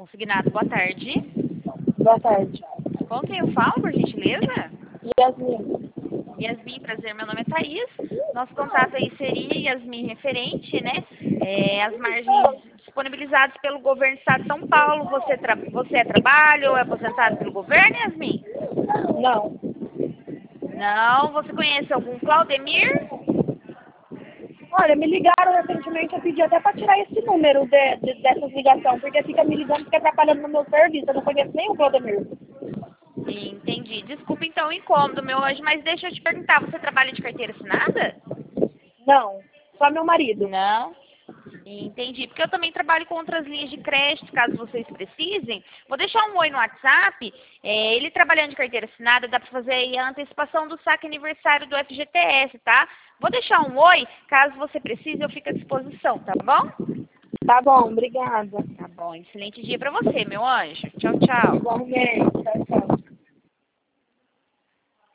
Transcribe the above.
Consignado, boa tarde. Boa tarde. Com quem eu falo, por gentileza? Yasmin. Yasmin, prazer, meu nome é Thaís. Nosso contato aí seria Yasmin referente, né? As margens disponibilizadas pelo governo do estado de São Paulo. Você é trabalho ou é aposentado pelo governo, Yasmin? Não. Não. Você conhece algum Claudemir? Olha, me ligaram recentemente, eu pedi até para tirar esse número dessas ligações, porque fica me ligando, fica atrapalhando no meu serviço. Eu não conheço nem o Claudemir. Entendi. Desculpa então o incômodo, meu anjo, mas deixa eu te perguntar, você trabalha de carteira assinada? Não. Só meu marido. Não. Entendi, porque eu também trabalho com outras linhas de crédito, caso vocês precisem. Vou deixar um oi no WhatsApp. Ele trabalhando de carteira assinada, dá para fazer aí a antecipação do saque aniversário do FGTS, tá? Vou deixar um oi, caso você precise, eu fico à disposição, tá bom? Tá bom, obrigada. Tá bom, excelente dia para você, meu anjo. Tchau, tchau. Igualmente. Tchau, tchau.